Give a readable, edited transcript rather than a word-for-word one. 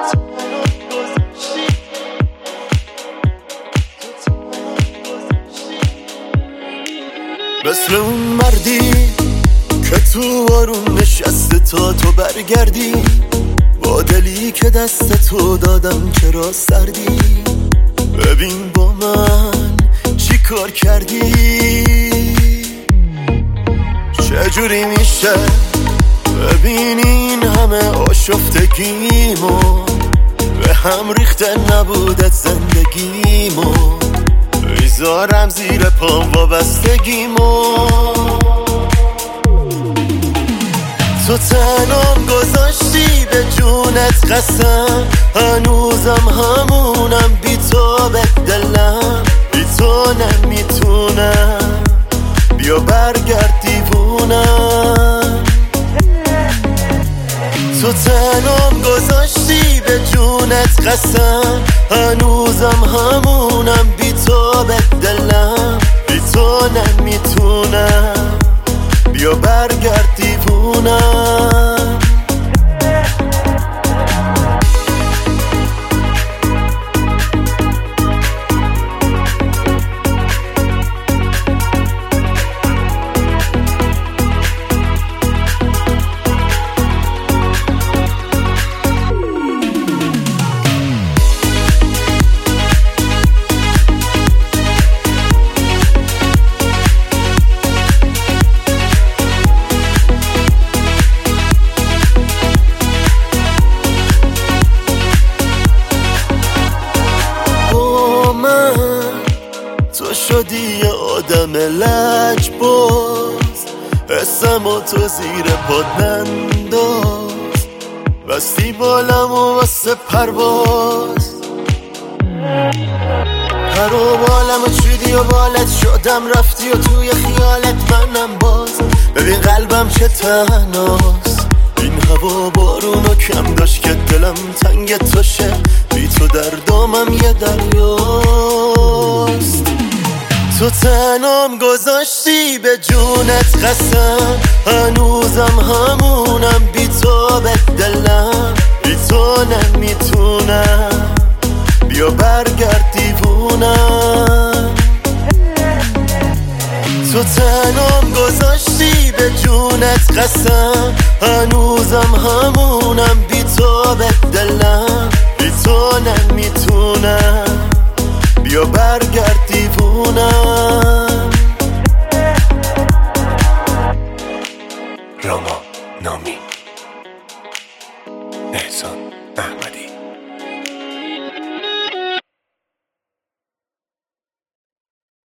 مثل اون مردی که تو بارون نشسته تا تو برگردی، با دلی که دست تو دادم چرا سردی؟ ببین با من چی کار کردی؟ چجوری میشه ببینی این همه آشفتگیمو به هم ریخته نبودت زندگیمو، میذارم زیر پام وابستگیمو. تو تنام گذاشتی به جونت قسم، هنوزم همونم بی تو به دلم، بی تو نمیتونم، بیا برگرد دیوونم. تو تنام گذاشتی به جونت قسم، هنوزم همونم بی تو به دلم، بی تو نمیتونم، بیا برگرد دیوونم. تو شدی یه آدم لجباز، حسم و تو زیر پات ننداز، بستی بالم و واسه پرواز، پر و بالم و چیدی و بالت شدم رفتی و توی خیالت منم باز. ببین قلبم چه تنهاست، این هوا بارونو کم داشت که دلم تنگ تو شه، بی تو در دامم یه دریاست. تو تنام گذاشتی به جونت قسم، هنوزم همونم بی تو به دلم، بی تو نمیتونم، بیا برگرد دیوونم. تو تنام گذاشتی به جونت قسم، هنوزم همونم بی تو به دلم، بی تو نمیتونم، بیا برگرد دیوونم. راما نامی، احسان احمدی.